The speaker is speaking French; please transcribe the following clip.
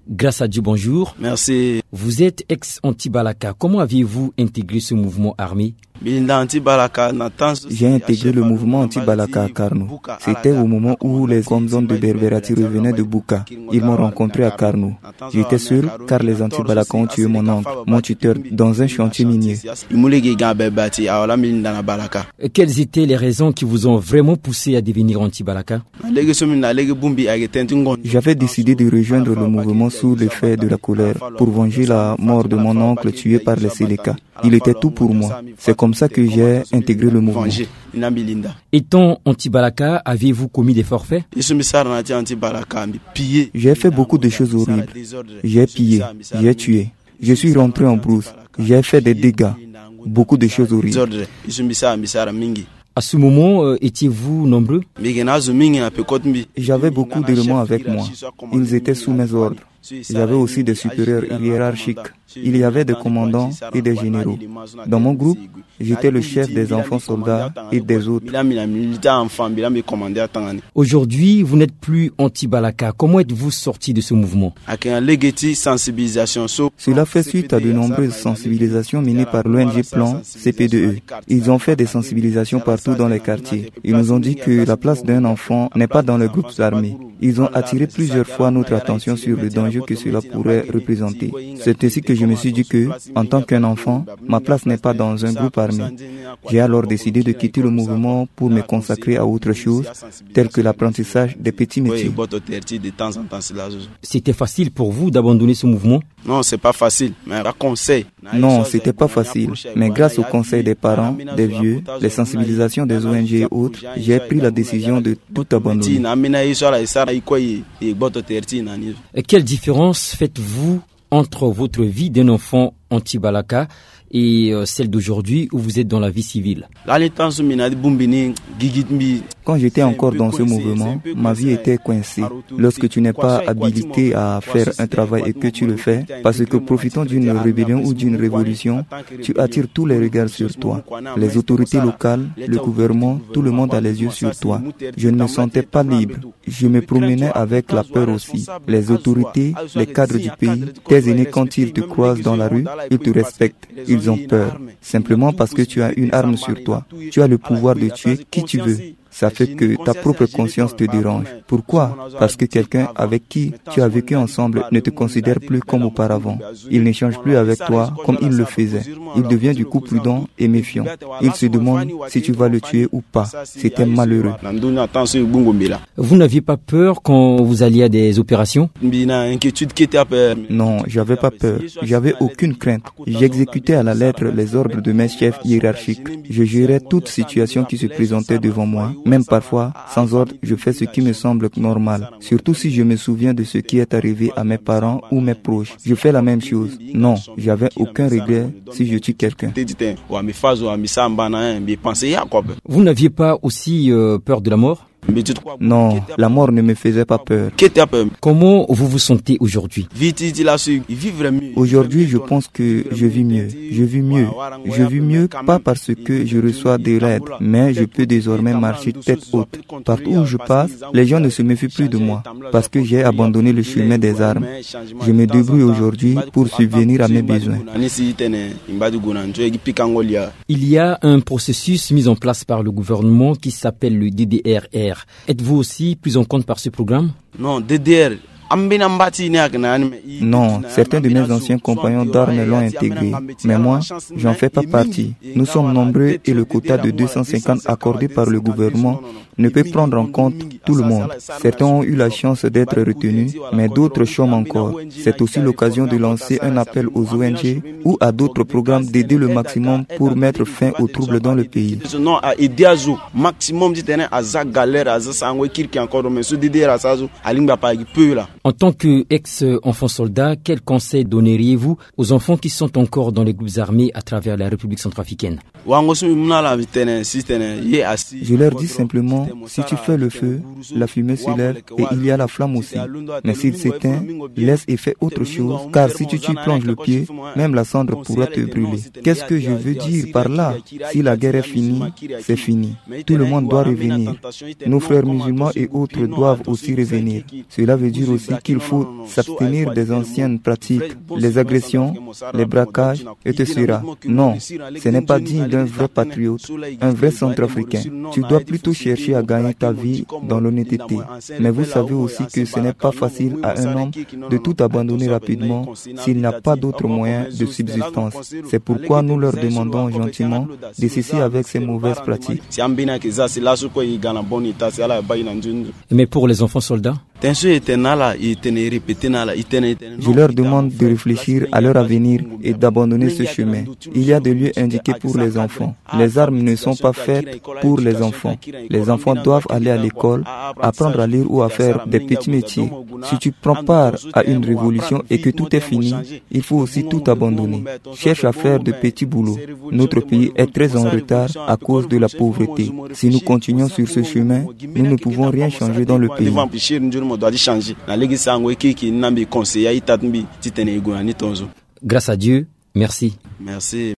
Grâce à Dieu, bonjour. Merci. Vous êtes ex-anti-Balaka. Comment aviez-vous intégré ce mouvement armé? J'ai intégré le mouvement anti-Balaka à Karnou. C'était au moment où les hommes de Berberati revenaient de Bouka. Ils m'ont rencontré à Karnou. J'étais seul car les anti-Balaka ont tué mon oncle, mon tuteur, dans un chantier minier. Quelles étaient les raisons qui vous ont vraiment poussé à devenir anti-Balaka? J'avais décidé de rejoindre le mouvement sous l'effet de la colère pour venger la mort de mon oncle tué par les Séléka. Il était tout pour moi. C'est comme ça que j'ai intégré le mouvement. Étant anti-Balaka, aviez-vous commis des forfaits? J'ai fait beaucoup de choses horribles. J'ai pillé, j'ai tué. Je suis rentré en brousse. J'ai fait des dégâts. Beaucoup de choses horribles. À ce moment, étiez-vous nombreux? J'avais beaucoup d'éléments avec moi. Ils étaient sous mes ordres. J'avais aussi des supérieurs hiérarchiques. Il y avait des commandants et des généraux. Dans mon groupe, j'étais le chef des enfants soldats et des autres. Aujourd'hui, vous n'êtes plus anti-Balaka. Comment êtes-vous sorti de ce mouvement? Cela fait suite à de nombreuses sensibilisations menées par l'ONG Plan CPDE. Ils ont fait des sensibilisations partout dans les quartiers. Ils nous ont dit que la place d'un enfant n'est pas dans les groupes armés. Ils ont attiré plusieurs fois notre attention sur le danger que cela pourrait représenter. C'est ainsi que je me suis dit que, en tant qu'un enfant, ma place n'est pas dans un groupe armé. J'ai alors décidé de quitter le mouvement pour me consacrer à autre chose, tel que l'apprentissage des petits métiers. C'était facile pour vous d'abandonner ce mouvement? Non, c'est pas facile, mais conseil. Non, c'était pas facile, mais grâce au conseil des parents, des vieux, les sensibilisations des ONG et autres, j'ai pris la décision de tout abandonner. Quelle différence faites-vous entre votre vie d'un enfant anti-Balaka et celle d'aujourd'hui où vous êtes dans la vie civile? Quand j'étais encore dans ce mouvement, ma vie était coincée. Lorsque tu n'es pas habilité à faire un travail et que tu le fais, parce que profitant d'une rébellion ou d'une révolution, tu attires tous les regards sur toi. Les autorités locales, le gouvernement, tout le monde a les yeux sur toi. Je ne me sentais pas libre. Je me promenais avec la peur aussi. Les autorités, les cadres du pays, tes aînés, quand ils te croisent dans la rue, ils te respectent. Ils ont peur, simplement parce que tu as une arme sur toi. Tu as le pouvoir de tuer qui tu veux. Ça fait que ta propre conscience te dérange. Pourquoi? Parce que quelqu'un avec qui tu as vécu ensemble ne te considère plus comme auparavant. Il n'échange plus avec toi comme il le faisait. Il devient du coup prudent et méfiant. Il se demande si tu vas le tuer ou pas. C'était malheureux. Vous n'aviez pas peur quand vous alliez à des opérations? Non, j'avais pas peur. J'avais aucune crainte. J'exécutais à la lettre les ordres de mes chefs hiérarchiques. Je gérais toute situation qui se présentait devant moi. Même parfois, sans ordre, je fais ce qui me semble normal. Surtout si je me souviens de ce qui est arrivé à mes parents ou mes proches. Je fais la même chose. Non, j'avais aucun regret si je tue quelqu'un. Vous n'aviez pas aussi peur de la mort? Non, la mort ne me faisait pas peur. Comment vous vous sentez aujourd'hui? Aujourd'hui, je pense que je vis mieux. Je vis mieux. Je vis mieux pas parce que je reçois des raids, mais je peux désormais marcher tête haute. Partout où je passe, les gens ne se méfient plus de moi parce que j'ai abandonné le chemin des armes. Je me débrouille aujourd'hui pour subvenir à mes besoins. Il y a un processus mis en place par le gouvernement qui s'appelle le DDRR. Êtes-vous aussi pris en compte par ce programme? Non, DDR. Non, certains de mes anciens compagnons d'armes l'ont intégré, mais moi, j'en fais pas partie. Nous sommes nombreux et le quota de 250 accordé par le gouvernement ne peut prendre en compte tout le monde. Certains ont eu la chance d'être retenus, mais d'autres chôment encore. C'est aussi l'occasion de lancer un appel aux ONG ou à d'autres programmes d'aider le maximum pour mettre fin aux troubles dans le pays. En tant qu'ex-enfant soldat, quel conseil donneriez-vous aux enfants qui sont encore dans les groupes armés à travers la République centrafricaine? Je leur dis simplement, si tu fais le feu, la fumée se lève et il y a la flamme aussi. Mais s'il s'éteint, laisse et fais autre chose, car si tu plonges le pied, même la cendre pourra te brûler. Qu'est-ce que je veux dire par là? Si la guerre est finie, c'est fini. Tout le monde doit revenir. Nos frères musulmans et autres doivent aussi revenir. Cela veut dire aussi aussi qu'il faut s'abstenir des anciennes pratiques, les agressions, les braquages, etc. Non, ce n'est pas digne d'un vrai patriote, un vrai centrafricain. Tu dois plutôt chercher à gagner ta vie dans l'honnêteté. Mais vous savez aussi que ce n'est pas facile à un homme de tout abandonner rapidement s'il n'a pas d'autres moyens de subsistance. C'est pourquoi nous leur demandons gentiment de cesser avec ces mauvaises pratiques. Mais pour les enfants soldats? Je leur demande de réfléchir à leur avenir et d'abandonner ce chemin. Il y a des lieux indiqués pour les enfants. Les armes ne sont pas faites pour les enfants. Les enfants doivent aller à l'école, apprendre à lire ou à faire des petits métiers. Si tu prends part à une révolution et que tout est fini, il faut aussi tout abandonner. Cherche à faire de petits boulots. Notre pays est très en retard à cause de la pauvreté. Si nous continuons sur ce chemin, nous ne pouvons rien changer dans le pays. Grâce à Dieu, merci. Merci.